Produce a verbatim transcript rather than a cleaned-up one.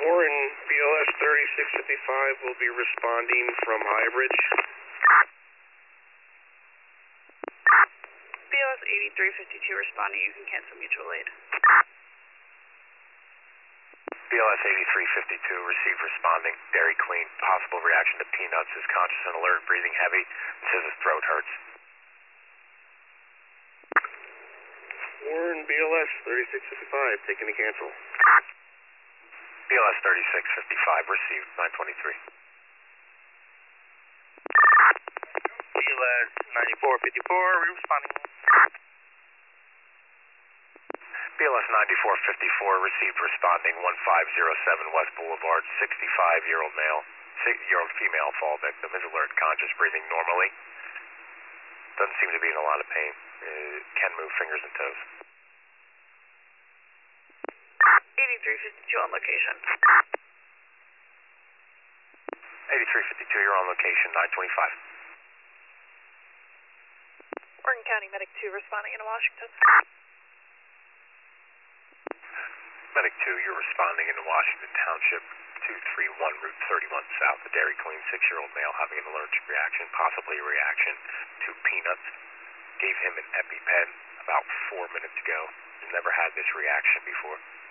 Warren, B L S thirty-six fifty-five will be responding from Highbridge. B L S eighty-three fifty-two responding, you can cancel mutual aid. B L S eighty-three fifty-two, received responding, Dairy Queen, possible reaction to peanuts, is conscious and alert, breathing heavy, says his throat hurts. Warren, B L S thirty-six fifty-five, taking a cancel. B L S thirty-six fifty-five, received, nine twenty-three. B L S ninety-four fifty-four, responding. B L S ninety-four fifty-four, received, responding, one five zero seven West Boulevard, sixty-five-year-old male, six-year-old female fall victim, is alert, conscious, breathing normally. Doesn't seem to be in a lot of pain. Uh, can move fingers and toes. eighty-three fifty-two on location. eighty-three fifty-two, you're on location, nine twenty-five. Oregon County Medic two responding in Washington. Medic two, you're responding into Washington Township, two three one Route thirty-one South, the Dairy Queen, six-year-old male having an allergic reaction, possibly a reaction to peanuts. Gave him an EpiPen about four minutes ago. He's never had this reaction before.